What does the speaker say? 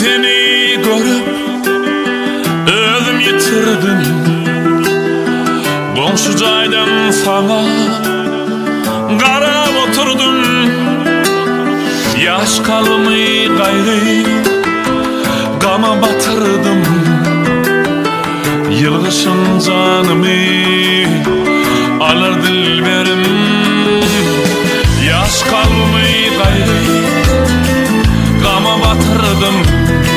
Seni görüp özüm yitirdim. Komşu jaydan sana qarap oturdum. Yaş kalmay gayrı gama batırdım. Yılgışın canımı alır dilberim. Yaş kalmay gayrı gama batırdım.